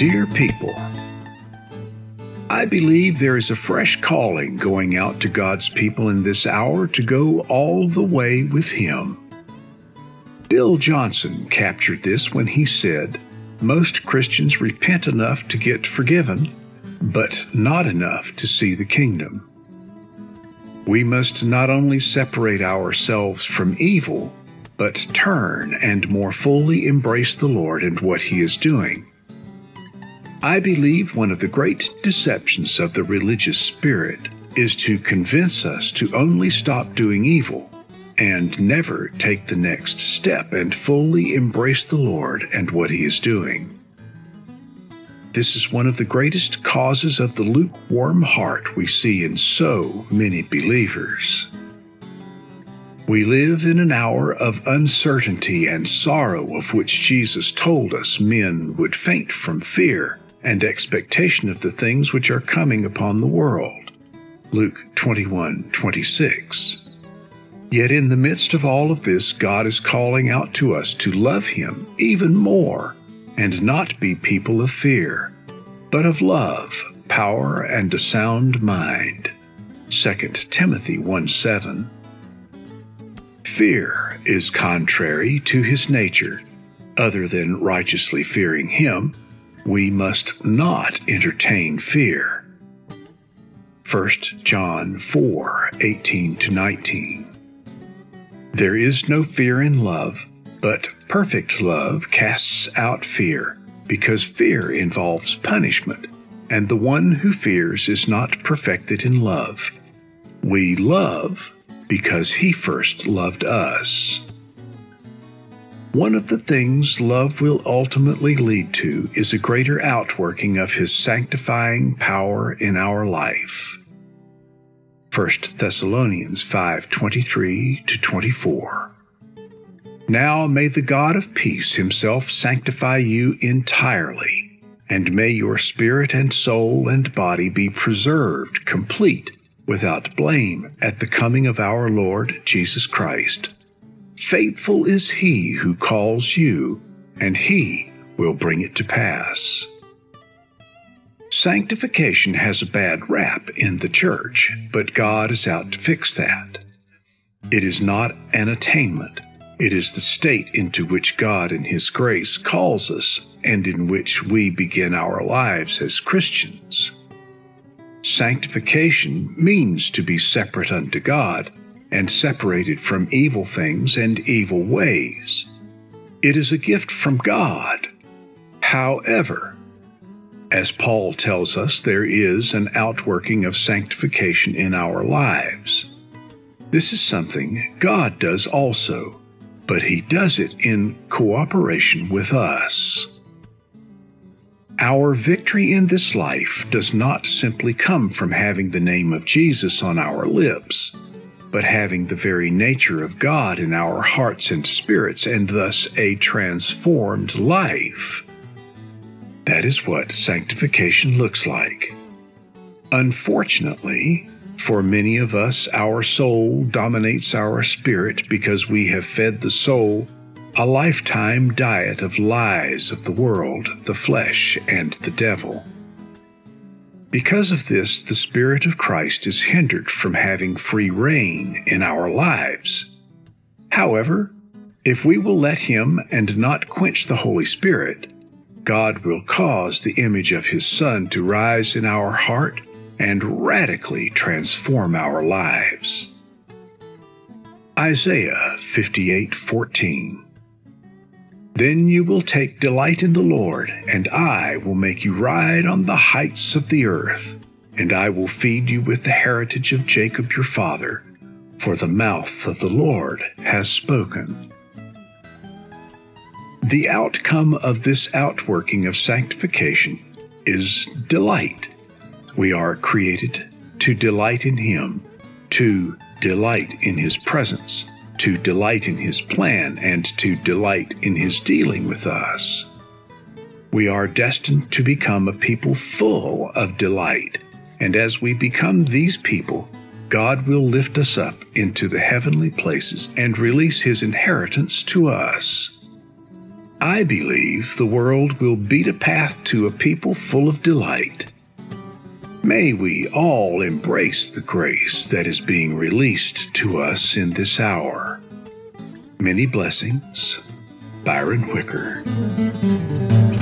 Dear people, I believe there is a fresh calling going out to God's people in this hour to go all the way with Him. Bill Johnson captured this when he said, "Most Christians repent enough to get forgiven, but not enough to see the kingdom." We must not only separate ourselves from evil, but turn and more fully embrace the Lord and what He is doing. I believe one of the great deceptions of the religious spirit is to convince us to only stop doing evil and never take the next step and fully embrace the Lord and what He is doing. This is one of the greatest causes of the lukewarm heart we see in so many believers. We live in an hour of uncertainty and sorrow of which Jesus told us men would faint from fear and expectation of the things which are coming upon the world. Luke 21:26. Yet in the midst of all of this, God is calling out to us to love Him even more and not be people of fear, but of love, power, and a sound mind. 2 Timothy 1:7. Fear is contrary to His nature. Other than righteously fearing Him, we must not entertain fear. 1 John 4:18-19. There is no fear in love, but perfect love casts out fear, because fear involves punishment, and the one who fears is not perfected in love. We love because He first loved us. One of the things love will ultimately lead to is a greater outworking of His sanctifying power in our life. 1 Thessalonians 5:23-24. Now may the God of peace Himself sanctify you entirely, and may your spirit and soul and body be preserved complete, without blame, at the coming of our Lord Jesus Christ. Faithful is He who calls you, and He will bring it to pass. Sanctification has a bad rap in the church, but God is out to fix that. It is not an attainment. It is the state into which God in His grace calls us and in which we begin our lives as Christians. Sanctification means to be separate unto God and separated from evil things and evil ways. It is a gift from God. However, as Paul tells us, there is an outworking of sanctification in our lives. This is something God does also, but He does it in cooperation with us. Our victory in this life does not simply come from having the name of Jesus on our lips, but having the very nature of God in our hearts and spirits, and thus a transformed life. That is what sanctification looks like. Unfortunately, for many of us, our soul dominates our spirit because we have fed the soul a lifetime diet of lies of the world, the flesh, and the devil. Because of this, the Spirit of Christ is hindered from having free reign in our lives. However, if we will let Him and not quench the Holy Spirit, God will cause the image of His Son to rise in our heart and radically transform our lives. Isaiah 58:14. Then you will take delight in the Lord, and I will make you ride on the heights of the earth, and I will feed you with the heritage of Jacob your father, for the mouth of the Lord has spoken. The outcome of this outworking of sanctification is delight. We are created to delight in Him, to delight in His presence, to delight in His plan, and to delight in His dealing with us. We are destined to become a people full of delight, and as we become these people, God will lift us up into the heavenly places and release His inheritance to us. I believe the world will beat a path to a people full of delight. May we all embrace the grace that is being released to us in this hour. Many blessings, Byron Whicker.